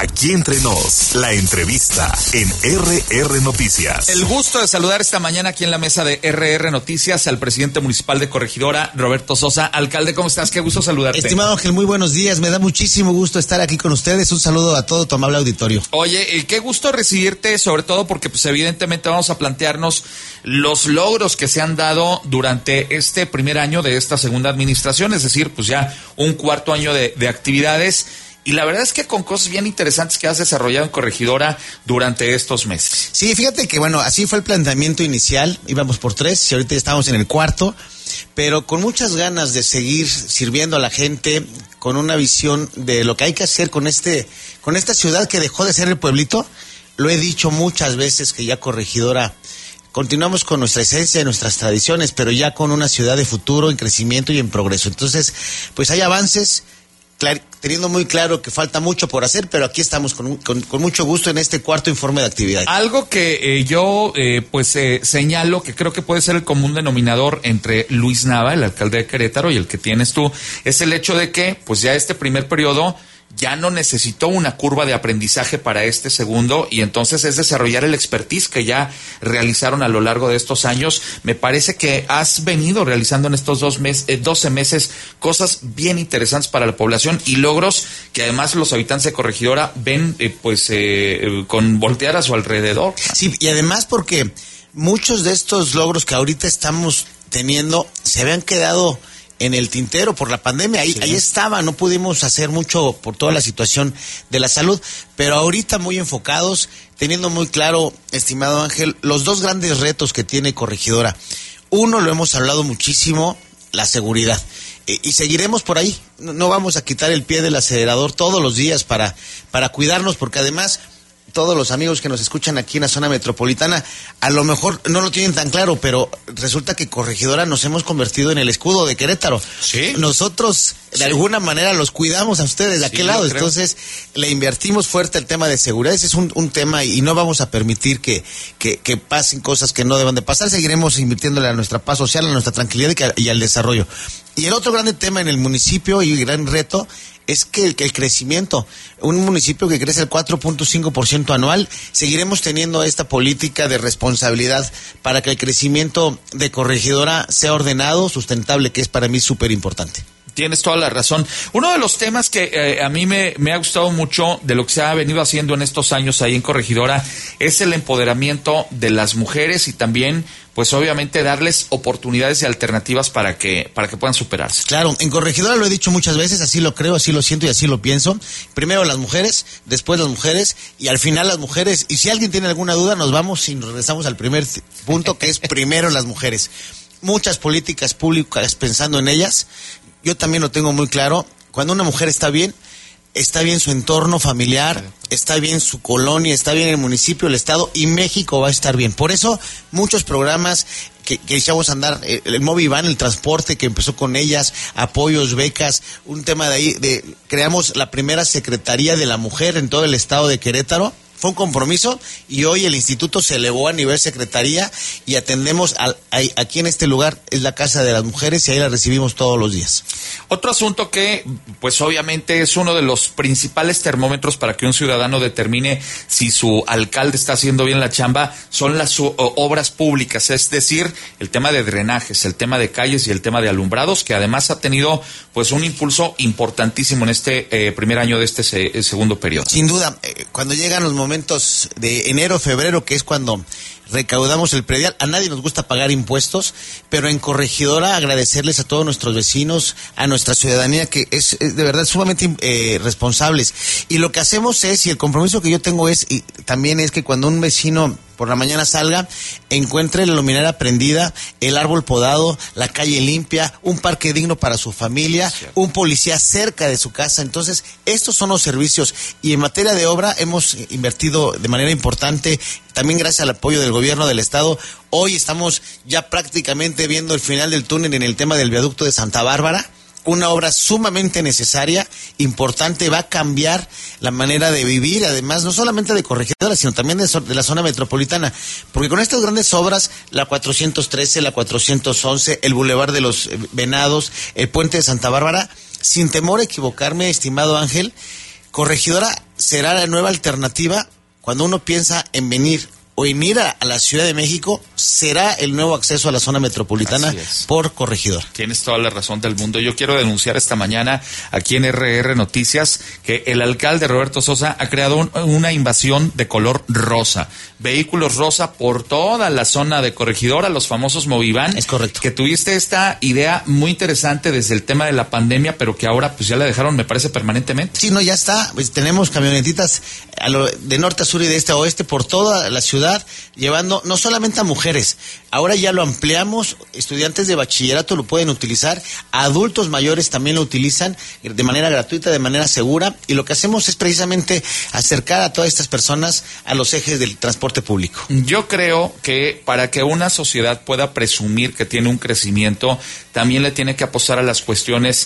Aquí entre nos, la entrevista en RR Noticias. El gusto de saludar esta mañana aquí en la mesa de RR Noticias al presidente municipal de Corregidora, Roberto Sosa. Alcalde, ¿cómo estás? Qué gusto saludarte. Estimado Ángel, muy buenos días. Me da muchísimo gusto estar aquí con ustedes. Un saludo a todo tu amable auditorio. Oye, qué gusto recibirte, sobre todo porque pues evidentemente vamos a plantearnos los logros que se han dado durante este primer año de esta segunda administración, es decir, pues ya un cuarto año de actividades. Y la verdad es que con cosas bien interesantes que has desarrollado en Corregidora durante estos meses. Sí, fíjate que bueno, así fue el planteamiento inicial. Íbamos por 3 y ahorita ya estamos en el cuarto, pero con muchas ganas de seguir sirviendo a la gente, con una visión de lo que hay que hacer con esta ciudad que dejó de ser el pueblito. Lo he dicho muchas veces que ya Corregidora continuamos con nuestra esencia y nuestras tradiciones, pero ya con una ciudad de futuro, en crecimiento y en progreso. Entonces, pues hay avances, teniendo muy claro que falta mucho por hacer, pero aquí estamos con mucho gusto en este cuarto informe de actividad. Algo que yo señalo, que creo que puede ser el común denominador entre Luis Nava, el alcalde de Querétaro, y el que tienes tú, es el hecho de que pues ya este primer periodo ya no necesitó una curva de aprendizaje para este segundo, y entonces es desarrollar el expertise que ya realizaron a lo largo de estos años. Me parece que has venido realizando en estos 12 meses cosas bien interesantes para la población y logros que además los habitantes de Corregidora ven con voltear a su alrededor. Sí, y además porque muchos de estos logros que ahorita estamos teniendo se habían quedado en el tintero por la pandemia, ahí estaba, no pudimos hacer mucho por toda la situación de la salud, pero ahorita muy enfocados, teniendo muy claro, estimado Ángel, los dos grandes retos que tiene Corregidora. Uno, lo hemos hablado muchísimo, la seguridad, y seguiremos por ahí, no vamos a quitar el pie del acelerador todos los días para cuidarnos, porque además todos los amigos que nos escuchan aquí en la zona metropolitana, a lo mejor no lo tienen tan claro, pero resulta que Corregidora nos hemos convertido en el escudo de Querétaro. ¿Sí? Nosotros, de alguna manera, los cuidamos a ustedes de aquel lado. Entonces, le invertimos fuerte el tema de seguridad. Ese es un tema y no vamos a permitir que pasen cosas que no deban de pasar. Seguiremos invirtiéndole a nuestra paz social, a nuestra tranquilidad y al desarrollo. Y el otro grande tema en el municipio y gran reto es que el crecimiento, un municipio que crece el 4.5% anual, seguiremos teniendo esta política de responsabilidad para que el crecimiento de Corregidora sea ordenado, sustentable, que es para mí súper importante. Tienes toda la razón. Uno de los temas que a mí me ha gustado mucho de lo que se ha venido haciendo en estos años ahí en Corregidora es el empoderamiento de las mujeres y también, pues obviamente, darles oportunidades y alternativas para que puedan superarse. Claro, en Corregidora lo he dicho muchas veces, así lo creo, así lo siento y así lo pienso. Primero las mujeres, después las mujeres y al final las mujeres. Y si alguien tiene alguna duda, nos vamos y nos regresamos al primer punto, que es primero las mujeres. Muchas políticas públicas pensando en ellas. Yo también lo tengo muy claro. Cuando una mujer está bien su entorno familiar, está bien su colonia, está bien el municipio, el estado y México va a estar bien. Por eso muchos programas que echamos a andar, el Movivan, el transporte que empezó con ellas, apoyos, becas, un tema de ahí, creamos la primera Secretaría de la Mujer en todo el estado de Querétaro. Fue un compromiso y hoy el instituto se elevó a nivel secretaría y atendemos aquí en este lugar, es la Casa de las Mujeres y ahí la recibimos todos los días. Otro asunto que, pues obviamente es uno de los principales termómetros para que un ciudadano determine si su alcalde está haciendo bien la chamba, son las obras públicas, es decir, el tema de drenajes, el tema de calles y el tema de alumbrados, que además ha tenido pues un impulso importantísimo en este primer año de este segundo periodo. Sin duda, cuando llegan los momentos de enero, febrero, que es cuando recaudamos el predial, a nadie nos gusta pagar impuestos, pero en Corregidora agradecerles a todos nuestros vecinos, a nuestra ciudadanía, que es de verdad sumamente responsables. Y lo que hacemos es, y el compromiso que yo tengo también es que cuando un vecino por la mañana salga, encuentre la luminaria prendida, el árbol podado, la calle limpia, un parque digno para su familia, un policía cerca de su casa. Entonces, estos son los servicios. Y en materia de obra hemos invertido de manera importante, también gracias al apoyo del gobierno del estado. Hoy estamos ya prácticamente viendo el final del túnel en el tema del viaducto de Santa Bárbara. Una obra sumamente necesaria, importante, va a cambiar la manera de vivir, además no solamente de Corregidora, sino también de la zona metropolitana, porque con estas grandes obras, la 413, la 411, el Boulevard de los Venados, el Puente de Santa Bárbara, sin temor a equivocarme, estimado Ángel, Corregidora será la nueva alternativa cuando uno piensa en venir o en ir a la Ciudad de México, será el nuevo acceso a la zona metropolitana por Corregidora. Tienes toda la razón del mundo. Yo quiero denunciar esta mañana aquí en RR Noticias que el alcalde Roberto Sosa ha creado una invasión de color rosa. Vehículos rosa por toda la zona de Corregidora, los famosos Moviván. Es correcto. Que tuviste esta idea muy interesante desde el tema de la pandemia, pero que ahora pues ya la dejaron, me parece, permanentemente. Sí, no, ya está. Pues tenemos camionetitas de norte a sur y de este a oeste por toda la ciudad, llevando no solamente a mujeres, ahora ya lo ampliamos, estudiantes de bachillerato lo pueden utilizar, adultos mayores también lo utilizan de manera gratuita, de manera segura, y lo que hacemos es precisamente acercar a todas estas personas a los ejes del transporte público. Yo creo que para que una sociedad pueda presumir que tiene un crecimiento, también le tiene que apostar a las cuestiones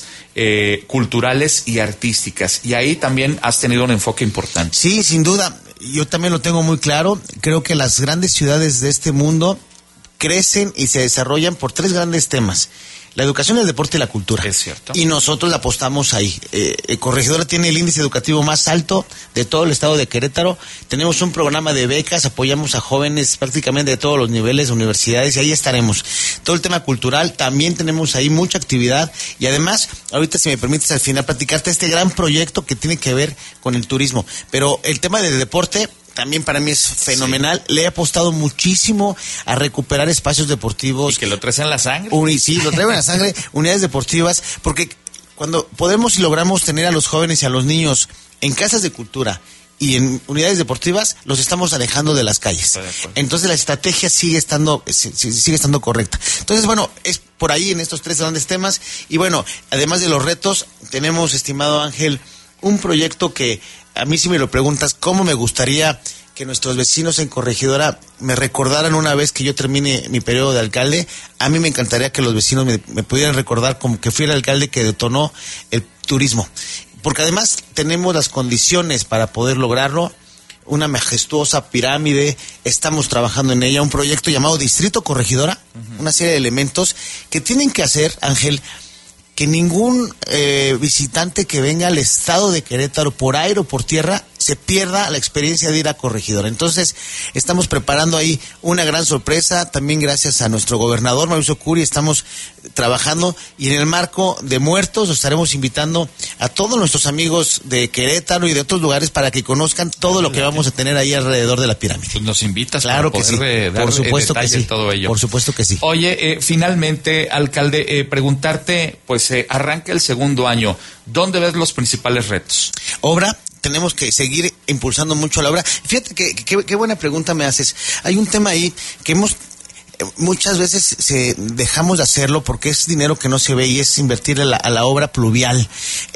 culturales y artísticas, y ahí también has tenido un enfoque importante. Sí, sin duda. Yo también lo tengo muy claro. Creo que las grandes ciudades de este mundo crecen y se desarrollan por 3 grandes temas: la educación, el deporte y la cultura. Es cierto. Y nosotros la apostamos ahí. Corregidora tiene el índice educativo más alto de todo el estado de Querétaro. Tenemos un programa de becas, apoyamos a jóvenes prácticamente de todos los niveles, universidades, y ahí estaremos. Todo el tema cultural, también tenemos ahí mucha actividad. Y además, ahorita si me permites al final platicarte este gran proyecto que tiene que ver con el turismo. Pero el tema del deporte también para mí es fenomenal. Sí. Le he apostado muchísimo a recuperar espacios deportivos. Y que lo traes en la sangre. Sí, lo traigo en la sangre, unidades deportivas, porque cuando podemos y logramos tener a los jóvenes y a los niños en casas de cultura y en unidades deportivas, los estamos alejando de las calles. Entonces la estrategia sigue estando correcta. Entonces, bueno, es por ahí en estos 3 grandes temas. Y bueno, además de los retos, tenemos, estimado Ángel, un proyecto que a mí, si me lo preguntas, ¿cómo me gustaría que nuestros vecinos en Corregidora me recordaran una vez que yo termine mi periodo de alcalde? A mí me encantaría que los vecinos me pudieran recordar como que fui el alcalde que detonó el turismo. Porque además tenemos las condiciones para poder lograrlo. Una majestuosa pirámide, estamos trabajando en ella, un proyecto llamado Distrito Corregidora, una serie de elementos que tienen que hacer, Ángel, que ningún visitante que venga al estado de Querétaro por aire o por tierra se pierda la experiencia de ir a Corregidora. Entonces, estamos preparando ahí una gran sorpresa, también gracias a nuestro gobernador Mauricio Curi, estamos trabajando, y en el marco de Muertos estaremos invitando a todos nuestros amigos de Querétaro y de otros lugares para que conozcan todo lo que vamos a tener ahí alrededor de la pirámide. Pues nos invitas, claro, para poder, que sí. Dar por supuesto que sí. Todo ello. Por supuesto que sí. Oye, finalmente, alcalde, preguntarte, pues arranca el segundo año, ¿dónde ves los principales retos? Obra. Tenemos que seguir impulsando mucho la obra. Fíjate que qué buena pregunta me haces. Hay un tema ahí que muchas veces dejamos de hacerlo porque es dinero que no se ve, y es invertir a la obra pluvial.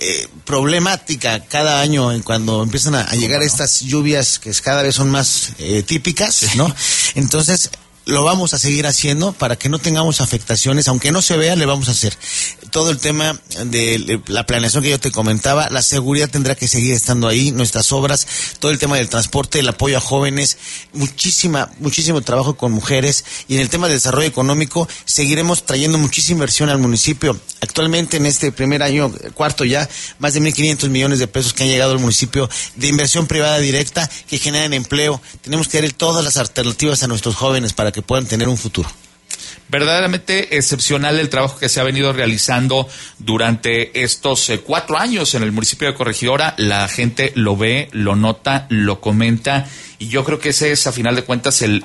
Problemática cada año cuando empiezan a llegar estas lluvias que cada vez son más típicas, ¿no? Entonces, lo vamos a seguir haciendo para que no tengamos afectaciones, aunque no se vea, le vamos a hacer. Todo el tema de la planeación que yo te comentaba, la seguridad tendrá que seguir estando ahí, nuestras obras, todo el tema del transporte, el apoyo a jóvenes, muchísimo trabajo con mujeres, y en el tema del desarrollo económico seguiremos trayendo muchísima inversión al municipio. Actualmente en este primer año, cuarto ya, más de 1,500 millones de pesos que han llegado al municipio de inversión privada directa que generan empleo. Tenemos que darle todas las alternativas a nuestros jóvenes para que puedan tener un futuro. Verdaderamente excepcional el trabajo que se ha venido realizando durante estos 4 años en el municipio de Corregidora. La gente lo ve, lo nota, lo comenta, y yo creo que ese es, a final de cuentas, el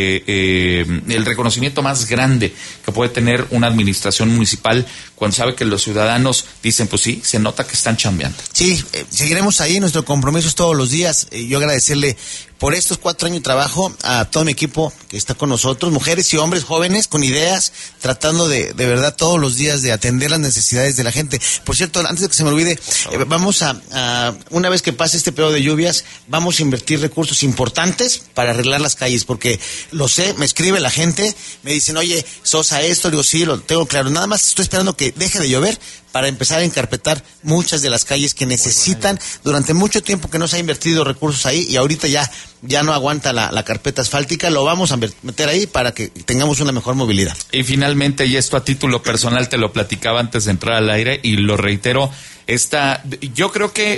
reconocimiento más grande que puede tener una administración municipal cuando sabe que los ciudadanos dicen, pues sí, se nota que están chambeando. Sí, seguiremos ahí, nuestro compromiso es todos los días. Yo agradecerle por estos 4 años de trabajo a todo mi equipo que está con nosotros, mujeres y hombres jóvenes con ideas, tratando de verdad todos los días de atender las necesidades de la gente. Por cierto, antes de que se me olvide, vamos a una vez que pase este periodo de lluvias, vamos a invertir recursos importantes para arreglar las calles, porque lo sé, me escribe la gente, me dicen, oye, Sosa, esto, digo, sí, lo tengo claro, nada más estoy esperando que deje de llover para empezar a encarpetar muchas de las calles que necesitan. Durante mucho tiempo que no se ha invertido recursos ahí, y ahorita ya no aguanta la carpeta asfáltica, lo vamos a meter ahí para que tengamos una mejor movilidad. Y finalmente, y esto a título personal te lo platicaba antes de entrar al aire y lo reitero, yo creo que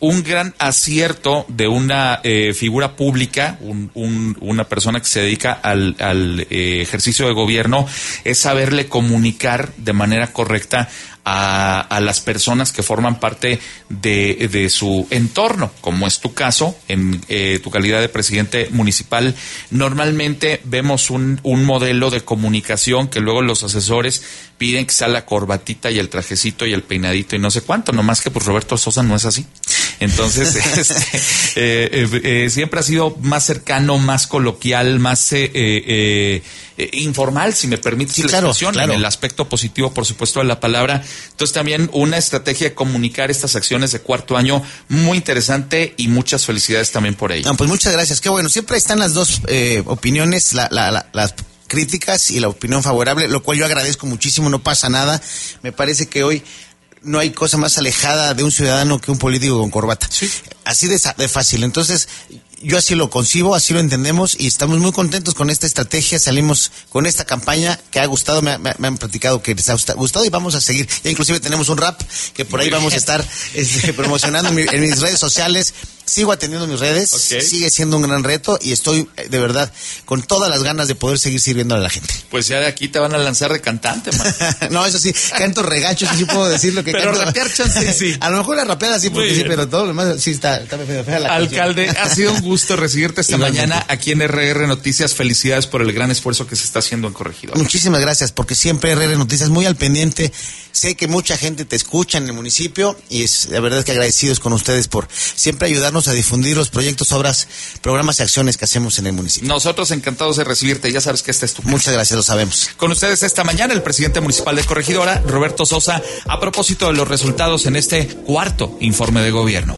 un gran acierto de una figura pública, una persona que se dedica al ejercicio de gobierno, es saberle comunicar de manera correcta a las personas que forman parte de su entorno, como es tu caso, en tu calidad de presidente municipal. Normalmente vemos un modelo de comunicación que luego los asesores piden que sea la corbatita y el trajecito y el peinadito y no sé cuánto, nomás que pues Roberto Sosa no es así. Entonces, siempre ha sido más cercano, más coloquial, más informal, si me permites la expresión, en el aspecto positivo, por supuesto, de la palabra. Entonces, también una estrategia de comunicar estas acciones de cuarto año muy interesante y muchas felicidades también por ello. No, pues muchas gracias. Qué bueno, siempre están las dos opiniones, las críticas y la opinión favorable, lo cual yo agradezco muchísimo, no pasa nada. Me parece que hoy no hay cosa más alejada de un ciudadano que un político con corbata. Sí. Así de fácil. Entonces, yo así lo concibo, así lo entendemos y estamos muy contentos con esta estrategia. Salimos con esta campaña que ha gustado, me han platicado que les ha gustado y vamos a seguir. Ya inclusive tenemos un rap que por ahí vamos a estar promocionando en mis redes sociales. Sigo atendiendo mis redes, sigue siendo un gran reto y estoy de verdad con todas las ganas de poder seguir sirviendo a la gente. Pues ya de aquí te van a lanzar de cantante, man. No, eso sí, canto regachos, sí puedo decir lo que pero canto. Rapear chance, sí. A lo mejor la rapeada sí, porque sí, pero todo lo demás sí está fea la Alcalde, canción. ha sido un gusto recibirte esta mañana aquí en RR Noticias. Felicidades por el gran esfuerzo que se está haciendo en Corregidora. Muchísimas gracias, porque siempre RR Noticias muy al pendiente. Sé que mucha gente te escucha en el municipio y la verdad es que agradecidos con ustedes por siempre ayudarnos a difundir los proyectos, obras, programas y acciones que hacemos en el municipio. Nosotros encantados de recibirte, ya sabes que esta es tu casa. Muchas gracias, lo sabemos. Con ustedes esta mañana el presidente municipal de Corregidora, Roberto Sosa, a propósito de los resultados en este cuarto informe de gobierno.